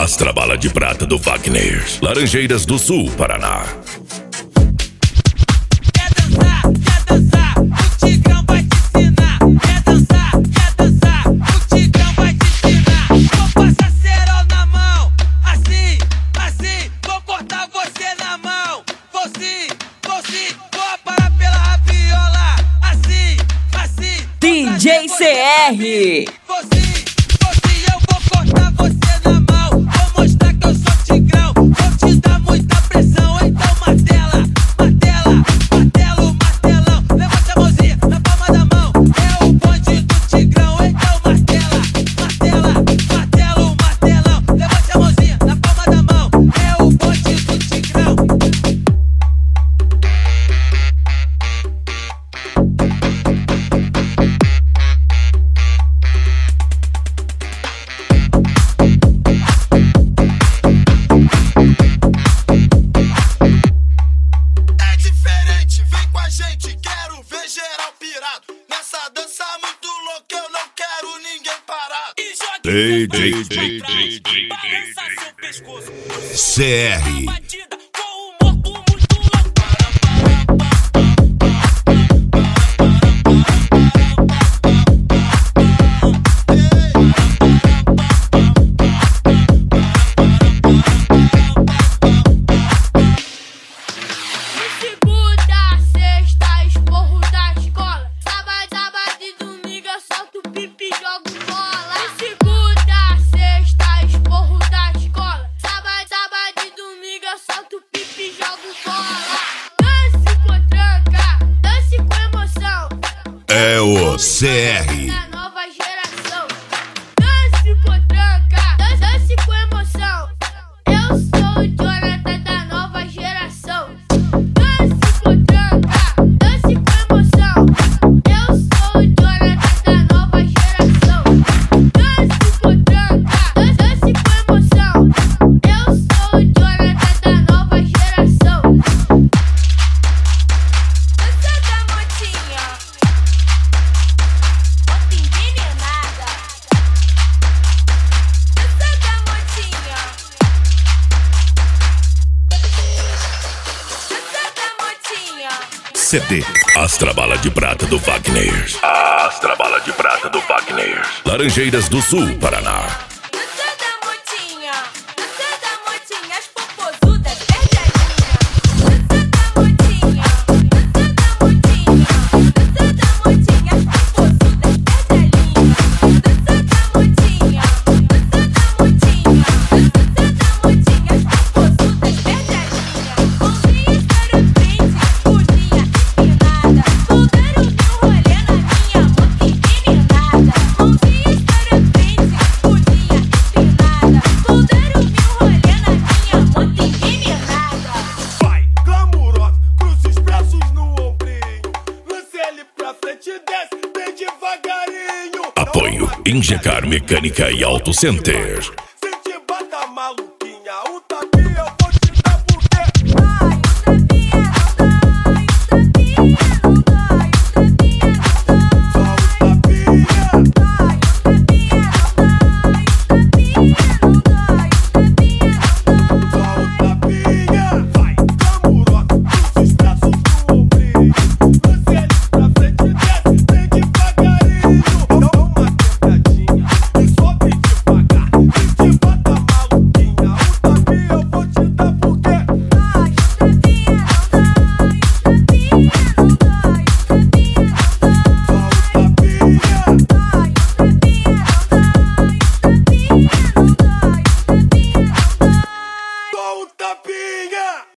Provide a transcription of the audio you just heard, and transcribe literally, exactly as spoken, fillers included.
Astra Bala de Prata do Wagner, Laranjeiras do Sul, Paraná. Quer dançar, quer dançar, o Tigrão vai te ensinar. Quer dançar, quer dançar, o Tigrão vai te ensinar. Vou passar cerol na mão, assim, assim, vou cortar você na mão. Vou sim, vou sim, vou parar pela rabiola, assim, assim. D J C R. Vou sim, vou sim, eu vou cortar você na mão. Vou mostrar que eu sou Tigrão, vou te dar muita pressão. Então martela, martela, martelo, martelão. Levanta a mãozinha na palma da mão, é o bonde do Tigrão. Então martela, martela, martelo, martelão. Levanta a mãozinha na palma da mão, é o bonde do Tigrão. É diferente, vem com a gente, quero ver geral pirado. Nessa dança muito louca, eu não quero ninguém parado. E joga D seus J braços pra trás, balança seu pescoço. C R. Batida com o morto muito louco. Segunda, sexta, esporro da escola. Sábado, sábado e domingo eu solto pipi e jogo bola. Segunda, sexta, esporro da escola. Sábado, sábado e domingo eu solto pipi e jogo bola. Dance com tranca, dance com emoção. É o C R. Da nova geração. Dance com tranca, dan- dance com emoção. Eu sou o Jonathan da nova geração. Dance com tranca, dance com emoção. Eu sou o Jonathan da nova geração. Dance com tranca, dan- dance com emoção. Eu sou o Jonathan da nova geração. Dança da motinha, outra envenenada. Dança da motinha, dança da motinha. C D Astra Bala de Prata do Wagner. Astra Bala de Prata do Wagner, Laranjeiras do Sul, Paraná. Dança da motinha, dança da motinha, as popozudas perde a linha. Dança da motinha, dança da motinha, dança da motinha, as popozudas perde a linha. Dança da motinha, dança da motinha, dança da motinha, as popozudas perde a linha. Mãozinha para frente, pulinha empinada, tudo era o meu rolê na minha moto envenenada. Mãozinha para frente, pulinha empinada, tudo era o meu rolê na minha moto envenenada. Vai, glamurosa, cruza os braços no ombrinho. Lance ele pra frente e desce bem devagarinho. Apoio Ingecar Mecânica e Auto Center.